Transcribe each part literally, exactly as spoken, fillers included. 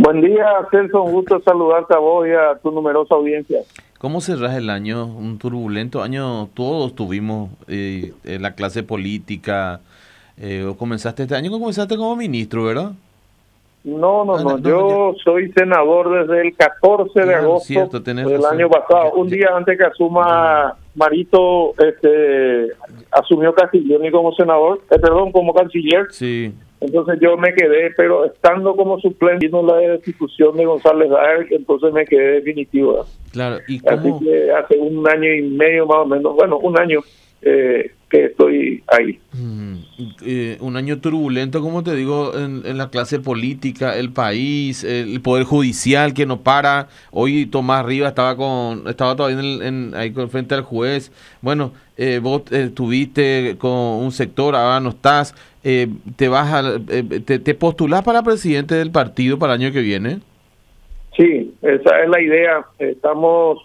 Buen día, Celso, un gusto saludarte a vos y a tu numerosa audiencia. ¿Cómo cerrás el año? Un turbulento año, todos tuvimos eh, en la clase política. Eh, o comenzaste este año, comenzaste como ministro, ¿verdad? No, no, Ah, no, no, yo ya- soy senador desde el catorce de Claro, agosto cierto, tenés del razón. año pasado, Ya- un ya- día antes que ya- asuma Marito, este, asumió Castiglioni como senador, eh, perdón, como canciller. sí, Entonces yo me quedé, pero estando como suplente, vino la destitución de González Daer, entonces me quedé definitivo. claro. ¿Y Así cómo? que hace un año y medio más o menos, bueno, un año eh, que estoy ahí. Mm, eh, un año turbulento, como te digo, en, en la clase política, el país, el poder judicial que no para. Hoy Tomás Rivas estaba con, estaba todavía en, el- en- ahí con, frente al juez. Bueno, eh, vos eh, estuviste con un sector, ahora no estás. Eh, te vas a, eh, te, te postulás para presidente del partido para el año que viene. Sí, esa es la idea. Estamos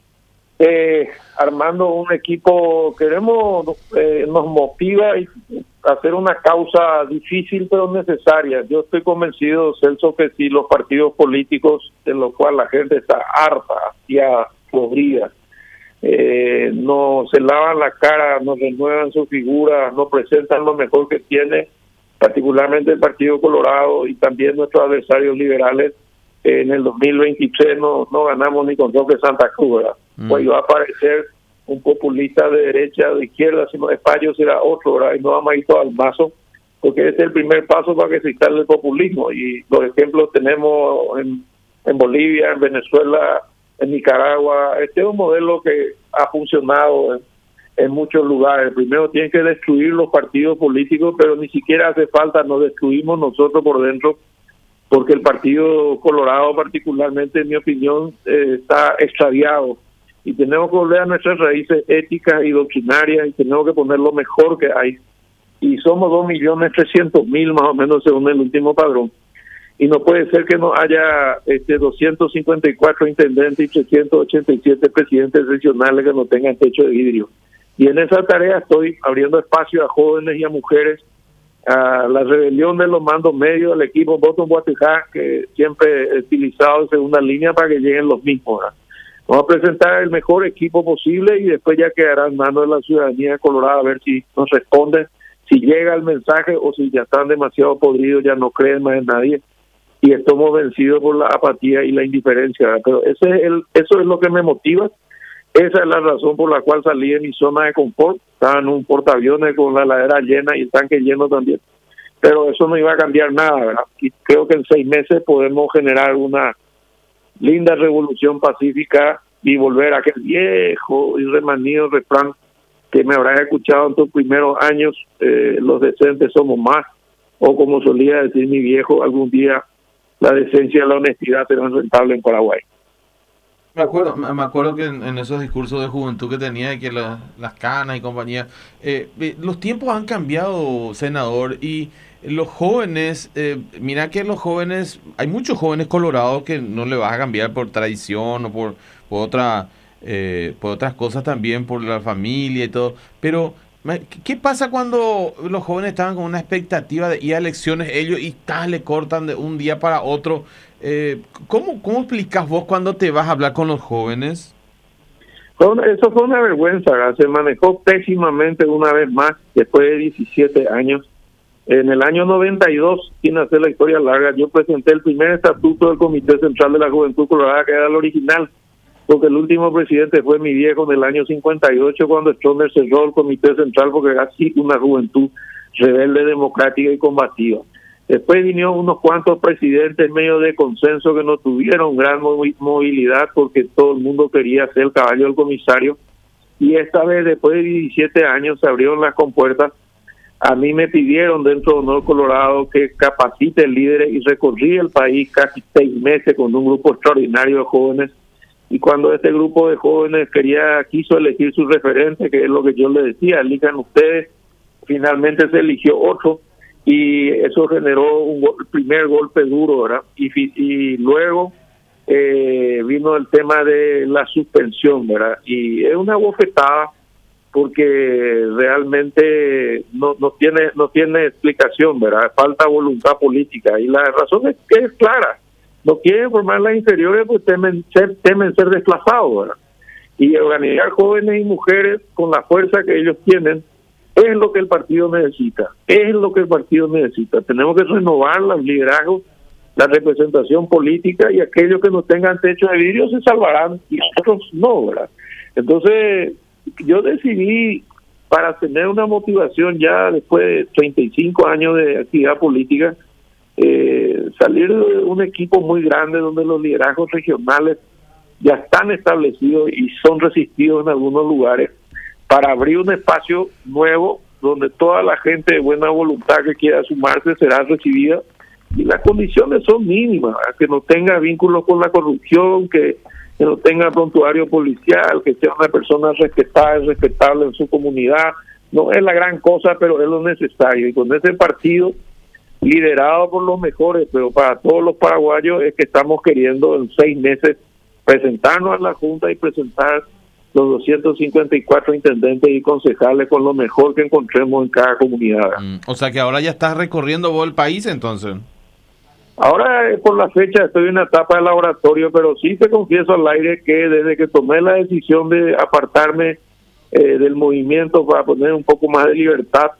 eh, armando un equipo, queremos, eh, nos motiva a hacer una causa difícil pero necesaria. Yo estoy convencido, Celso, que si los partidos políticos, de los cuales la gente está harta, ya podrida, eh, no se lavan la cara, no renuevan su figura, no presentan lo mejor que tiene, particularmente el Partido Colorado y también nuestros adversarios liberales. En el dos mil veintitrés no, no ganamos ni con Roque Santa Cruz, ¿verdad? Mm. Pues iba a aparecer un populista de derecha, de izquierda, sino España será otro, ¿verdad? Y no vamos a ir todo al mazo, porque ese es el primer paso para que se instale el populismo. Y los ejemplos tenemos en, en Bolivia, en Venezuela, en Nicaragua. Este es un modelo que ha funcionado en, en muchos lugares. Primero tienen que destruir los partidos políticos, pero ni siquiera hace falta, nos destruimos nosotros por dentro, porque el Partido Colorado, particularmente, en mi opinión, eh, está extraviado. Y tenemos que volver a nuestras raíces éticas y doctrinarias y tenemos que poner lo mejor que hay. Y somos dos millones trescientos mil más o menos según el último padrón. Y no puede ser que no haya este doscientos cincuenta y cuatro intendentes y trescientos ochenta y siete presidentes regionales que no tengan techo de vidrio. Y en esa tarea estoy abriendo espacio a jóvenes y a mujeres, a la rebelión de los mandos medios, el equipo Voto en Guatijá, que siempre he utilizado en segunda línea para que lleguen los mismos, ¿verdad? Vamos a presentar el mejor equipo posible y después ya quedará en manos de la ciudadanía colorada a ver si nos responden, si llega el mensaje o si ya están demasiado podridos, ya no creen más en nadie y estamos vencidos por la apatía y la indiferencia, ¿verdad? Pero ese es el, eso es lo que me motiva. Esa es la razón por la cual salí de mi zona de confort. Estaba en un portaaviones con la heladera llena y el tanque lleno también. Pero eso no iba a cambiar nada, ¿verdad? Y creo que en seis meses podemos generar una linda revolución pacífica y volver a aquel viejo y remanido refrán que me habrás escuchado en tus primeros años, eh, los decentes somos más, o como solía decir mi viejo, algún día la decencia y la honestidad serán rentables en Paraguay. Me acuerdo, me me acuerdo que en, en esos discursos de juventud que tenía, de que la- las canas y compañía, eh, eh, los tiempos han cambiado, senador, y los jóvenes, eh, mira que los jóvenes, hay muchos jóvenes colorados que no le vas a cambiar por tradición o por, por otra, eh, por otras cosas también, por la familia y todo, pero ma- ¿qué qué pasa cuando los jóvenes estaban con una expectativa de ir a elecciones ellos y tal, le cortan de un día para otro? Eh, ¿cómo, ¿Cómo explicas vos cuando te vas a hablar con los jóvenes? Fue una- Eso fue una vergüenza, ¿verdad? Se manejó pésimamente una vez más, después de diecisiete años. En el año noventa y dos, sin hacer la historia larga, yo presenté el primer estatuto del Comité Central de la Juventud Colorada, que era el original, porque el último presidente fue mi viejo en el año cincuenta y ocho, cuando Stromer cerró el Comité Central, porque era así una juventud rebelde, democrática y combativa. Después vinieron unos cuantos presidentes medio de consenso que no tuvieron gran movi- movilidad porque todo el mundo quería ser el caballo del comisario. Y esta vez, después de diecisiete años, se abrieron las compuertas. A mí me pidieron dentro de Honor Colorado que capacite líderes y recorrí el país casi seis meses con un grupo extraordinario de jóvenes. Y cuando este grupo de jóvenes quería quiso elegir su referente, que es lo que yo les decía, elijan ustedes, finalmente se eligió otro. Y eso generó un gol, primer golpe duro, ¿verdad? Y, y luego eh, vino el tema de la suspensión, ¿verdad? Y es una bofetada porque realmente no, no tiene no tiene explicación, ¿verdad? Falta voluntad política y la razón es que es clara. no quieren formar las inferiores porque temen ser, temen ser desplazados, ¿verdad? Y organizar jóvenes y mujeres con la fuerza que ellos tienen es lo que el partido necesita, es lo que el partido necesita. Tenemos que renovar los liderazgos, la representación política, y aquellos que no tengan techo de vidrio se salvarán y otros no, ¿verdad? Entonces, yo decidí, para tener una motivación ya después de treinta y cinco años de actividad política, eh, salir de un equipo muy grande donde los liderazgos regionales ya están establecidos y son resistidos en algunos lugares, para abrir un espacio nuevo donde toda la gente de buena voluntad que quiera sumarse será recibida, y las condiciones son mínimas, ¿verdad? Que no tenga vínculos con la corrupción, que, que no tenga prontuario policial, que sea una persona respetada y respetable en su comunidad. No es la gran cosa, pero es lo necesario, y con ese partido liderado por los mejores, pero para todos los paraguayos, es que estamos queriendo en seis meses presentarnos a la Junta y presentar los doscientos cincuenta y cuatro intendentes y concejales con lo mejor que encontremos en cada comunidad. Mm, o sea que ahora ya estás recorriendo vos el país, entonces. Ahora, eh, por la fecha, estoy en una etapa de laboratorio, pero sí te confieso al aire que desde que tomé la decisión de apartarme eh, del movimiento para poner un poco más de libertad,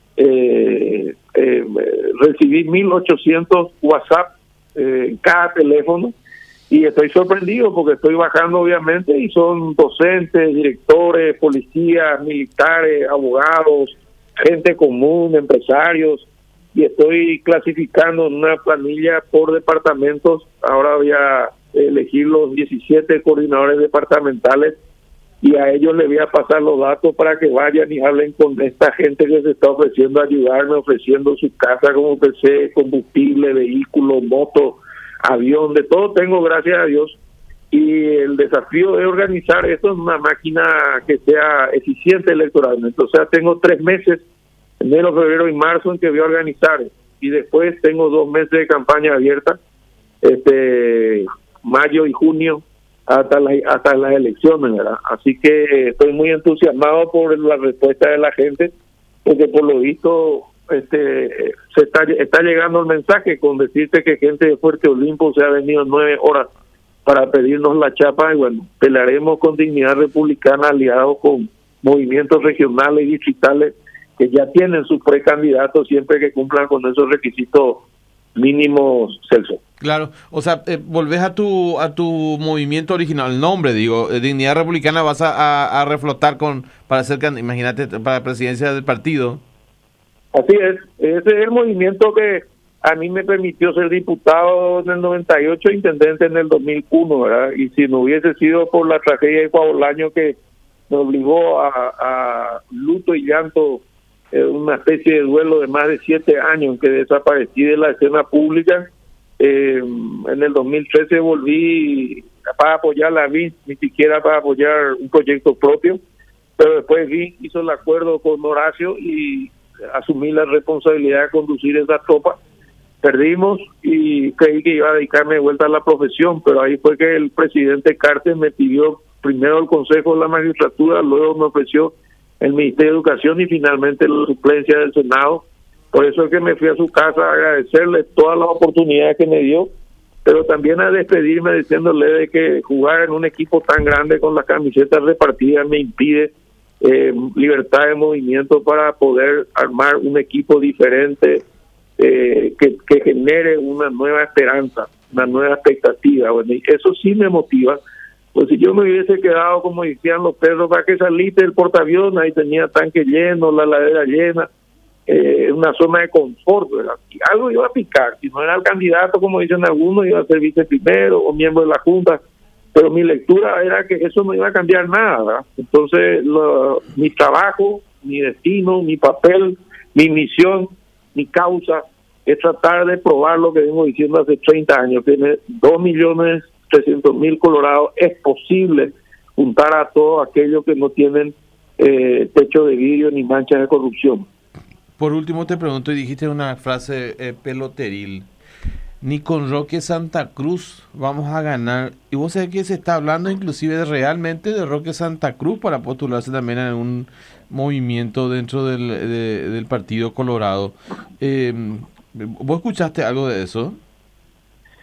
eh, eh, recibí mil ochocientos WhatsApp eh, en cada teléfono, y estoy sorprendido porque estoy bajando obviamente, y son docentes, directores, policías, militares, abogados, gente común, empresarios, y estoy clasificando en una planilla por departamentos. Ahora voy a elegir los diecisiete coordinadores departamentales, y a ellos les voy a pasar los datos para que vayan y hablen con esta gente que se está ofreciendo a ayudarme, ofreciendo su casa como P C, combustible, vehículo, moto, avión, de todo tengo, gracias a Dios. Y el desafío es organizar esto en una máquina que sea eficiente electoralmente. O sea, tengo tres meses, enero, febrero y marzo, en que voy a organizar, y después tengo dos meses de campaña abierta, este mayo y junio, hasta las hasta las elecciones, ¿verdad? Así que estoy muy entusiasmado por la respuesta de la gente, porque por lo visto este se está está llegando el mensaje con decirte que gente de Fuerte Olimpo se ha venido nueve horas para pedirnos la chapa, y bueno, pelearemos con Dignidad Republicana, aliados con movimientos regionales y distritales que ya tienen sus precandidatos, siempre que cumplan con esos requisitos mínimos, Celso. Claro, o sea, eh, volvés a tu a tu movimiento original, el nombre, digo, eh, Dignidad Republicana, vas a, a, a reflotar con para ser, imagínate, para la presidencia del partido. Así es, ese es el movimiento que a mí me permitió ser diputado en el noventa y ocho, intendente en el dos mil uno, ¿verdad? Y si no hubiese sido por la tragedia de Coabolaño, que me obligó a, a luto y llanto, eh, una especie de duelo de más de siete años en que desaparecí de la escena pública, eh, en el dos mil trece volví para apoyar la V I S, ni siquiera para apoyar un proyecto propio, pero después V I S hizo el acuerdo con Horacio y asumí la responsabilidad de conducir esa tropa. Perdimos y creí que iba a dedicarme de vuelta a la profesión, pero ahí fue que el presidente Cartes me pidió primero el Consejo de la Magistratura, luego me ofreció el Ministerio de Educación y finalmente la suplencia del Senado. Por eso es que me fui a su casa a agradecerle todas las oportunidades que me dio, pero también a despedirme diciéndole de que jugar en un equipo tan grande con las camisetas repartidas me impide eh, libertad de movimiento para poder armar un equipo diferente, eh, que, que genere una nueva esperanza, una nueva expectativa. Bueno, y eso sí me motiva. Pues si yo me hubiese quedado, como decían los perros, para que saliste del portaaviones, ahí tenía tanque lleno, la ladera llena, eh, una zona de confort, ¿verdad? Y algo iba a picar. Si no era el candidato, como dicen algunos, iba a ser viceprimero o miembro de la Junta, pero mi lectura era que eso no iba a cambiar nada, ¿verdad? Entonces, lo, mi trabajo, mi destino, mi papel, mi misión, mi causa es tratar de probar lo que vengo diciendo hace treinta años, que en dos millones trescientos mil colorados es posible juntar a todos aquellos que no tienen eh, techo de vidrio ni manchas de corrupción. Por último te pregunto, y dijiste una frase eh, peloteril, ni con Roque Santa Cruz vamos a ganar, y vos sabés que se está hablando inclusive de, realmente de Roque Santa Cruz para postularse también en un movimiento dentro del, de, del Partido Colorado. Eh, ¿Vos escuchaste algo de eso?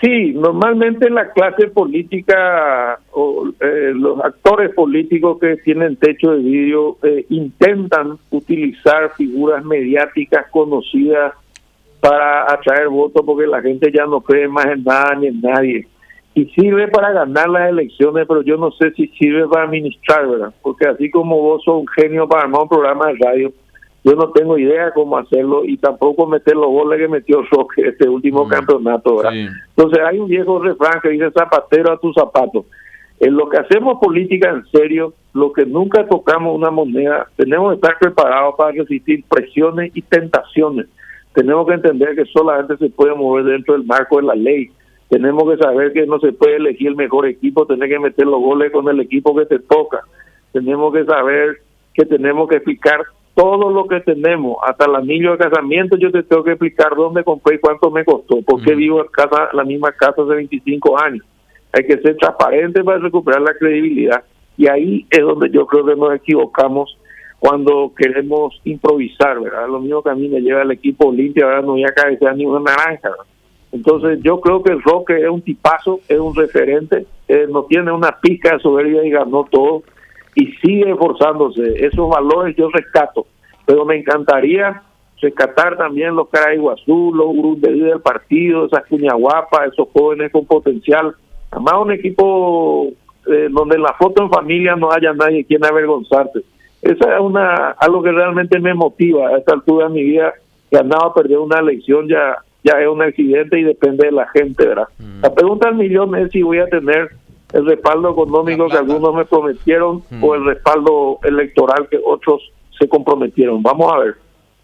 Sí, normalmente la clase política o eh, los actores políticos que tienen techo de vidrio eh, intentan utilizar figuras mediáticas conocidas para atraer votos porque la gente ya no cree más en nada ni en nadie. Y sirve para ganar las elecciones, pero yo no sé si sirve para administrar, ¿verdad? Porque así como vos sos un genio para armar un programa de radio, yo no tengo idea cómo hacerlo y tampoco meter los goles que metió Roque este último mm, campeonato, ¿verdad? Sí. Entonces hay un viejo refrán que dice zapatero a tus zapatos. En lo que hacemos política en serio, lo que nunca tocamos una moneda, tenemos que estar preparados para resistir presiones y tentaciones. Tenemos que entender que solamente se puede mover dentro del marco de la ley. Tenemos que saber que no se puede elegir el mejor equipo, tener que meter los goles con el equipo que te toca. Tenemos que saber que tenemos que explicar todo lo que tenemos, hasta el anillo de casamiento yo te tengo que explicar dónde compré y cuánto me costó, porque mm. vivo en casa, la misma casa hace veinticinco años. Hay que ser transparente para recuperar la credibilidad y ahí es donde yo creo que nos equivocamos cuando queremos improvisar, ¿verdad? Lo mismo que a mí me lleva el equipo Olimpia, ahora no voy a cabecear ni una naranja, ¿verdad? Entonces yo creo que el Roque es un tipazo, es un referente, eh, no tiene una pizca de soberbia y ganó todo y sigue esforzándose. Esos valores yo rescato, pero me encantaría rescatar también los Caraiguazú, los Urundeí del partido, esas Cuñaguapas, esos jóvenes con potencial. Además un equipo eh, donde en la foto en familia no haya nadie quien avergonzarse. Esa es una algo que realmente me motiva a esta altura de mi vida. Ganar o perder una elección ya ya es un accidente y depende de la gente, ¿verdad? Mm. La pregunta del millón es si voy a tener el respaldo económico que algunos me prometieron mm. o el respaldo electoral que otros se comprometieron. Vamos a ver.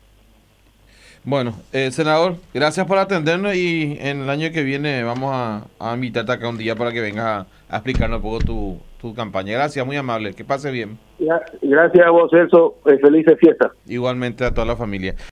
Bueno, eh, senador, gracias por atendernos y en el año que viene vamos a, a invitarte acá un día para que vengas a, a explicarnos un poco tu, tu campaña. Gracias, muy amable. Que pase bien. Gracias a vos, Celso. Felices fiestas. Igualmente a toda la familia.